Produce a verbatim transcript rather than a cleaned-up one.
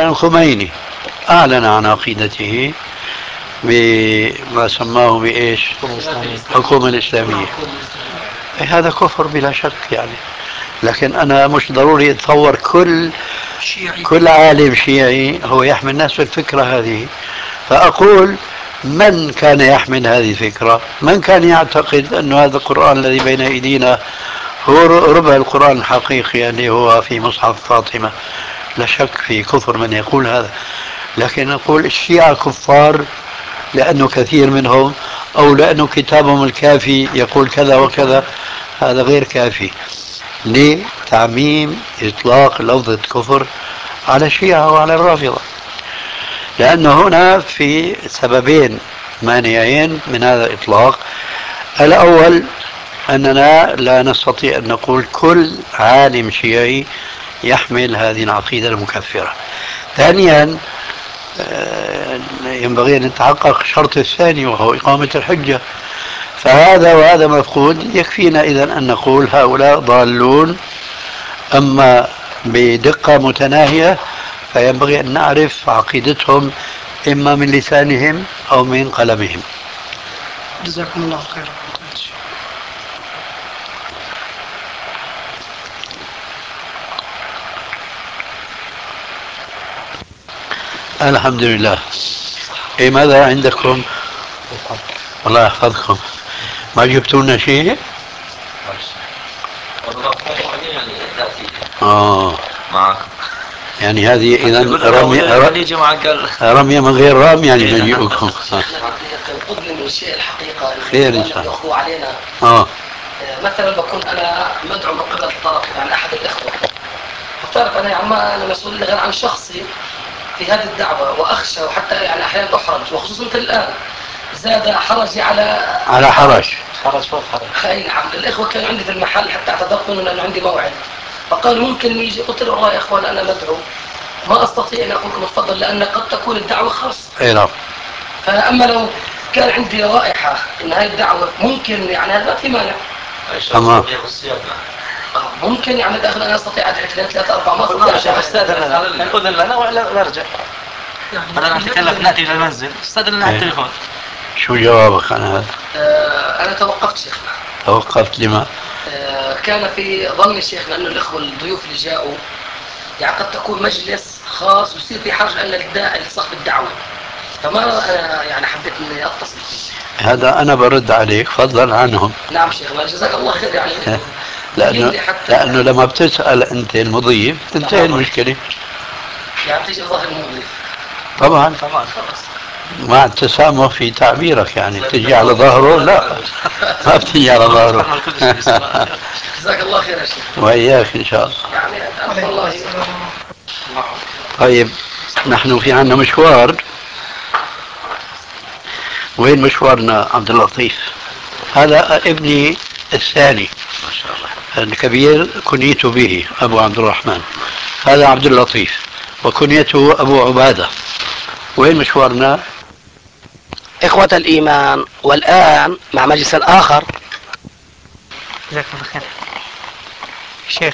مثلا الخميني أعلن عن عقيدته بما سماه بإيش؟ الحكومة الإسلامية. هذا كفر بلا شك يعني. لكن أنا مش ضروري أتصور كل كل عالم شيعي هو يحمل نفس الفكرة هذه. فأقول من كان يحمل هذه الفكرة؟ من كان يعتقد أن هذا القرآن الذي بين أيدينا هو ربع القرآن الحقيقي اللي هو في مصحف فاطمة؟ لا شك في كفر من يقول هذا. لكن نقول الشيعة كفار لأنه كثير منهم أو لأنه كتابهم الكافي يقول كذا وكذا، هذا غير كافي لتعميم إطلاق لفظة كفر على الشيعة وعلى الرافضة. لأن هنا في سببين مانعين من هذا الإطلاق. الأول أننا لا نستطيع أن نقول كل عالم شيعي يحمل هذه العقيدة المكفرة. ثانيا ينبغي أن يتحقق الشرط الثاني وهو إقامة الحجة. فهذا وهذا مفقود. يكفينا إذن أن نقول هؤلاء ضالون، أما بدقة متناهية فينبغي أن نعرف عقيدتهم إما من لسانهم أو من قلمهم. جزاكم الله خيرا. الحمد لله. إيه ماذا عندكم؟ الله يحفظكم. ما جبتوا لنا شيء؟ آه يعني هذه إذا رمية رمية من غير رام يعني نجيبكم. تنقذني من الشيء الحقيقة خير إن شاء الله علينا. آه. مثلا بكون أنا مدعو من قبل الطرف يعني أحد الإخوة، افترض أنا يعني ما أنا مسؤول غير عن شخصي في هذه الدعوة، وأخشى وحتى يعني أحيانا أحرج، وخصوصا مثل الآن زاد حرجي على على حرج حرج فوق حرج. أي نعم. الإخوة كانوا عندي في المحل حتى اعتذرت منهم لأنه عندي موعد، فقالوا ممكن يجي. قلت له والله يا إخوان أنا مدعو ما أستطيع أن أقول لكم اتفضل لأن قد تكون الدعوة خاصة. أي نعم. فأما لو كان عندي رائحة أن هذه الدعوة ممكن يعني هذا ما في مانع. تمام. ممكن يعني داخل أنا أستطيع أدعي اثنين ثلاثة أربعة ما أستطيع. شيخ استاذنا نأذن لنا ولا نرجع؟ بدنا نتكلم نأتي إلى المنزل استاذنا على التليفون. شو جوابك عن هذا؟ آه أنا توقفت شيخنا. توقفت لما؟ آه كان في ظني شيخنا أنه الإخوة الضيوف اللي جاءوا يعني قد تكون مجلس خاص ويصير في حرج أن الداعي لصاحب الدعوة، فما أنا يعني حبيت إني أتصل فيه. هذا أنا برد عليك فضلا عنهم. نعم شيخنا جزاك الله خير. يعني لأنه لأنه لما بتسأل أنت المضيف تنتهي المشكلة. يعني تيجي ظاهر المضيف. طبعا طبعا مع التسامح في تعبيرك، يعني بتجي على ظهره لا ما بتجي على ظهره. جزاك الله خير يا شيخ. وإياك إن شاء الله. يعني الله. طيب نحن في عنا مشوار. وين مشوارنا عبد اللطيف؟ هذا ابني الثاني ما شاء الله الكبير كنيت به أبو عبد الرحمن، هذا عبد اللطيف وكنيته أبو عبادة. وين مشوارنا؟ إخوة الإيمان، والآن مع مجلس آخر. جزاكم الله خير. شيخ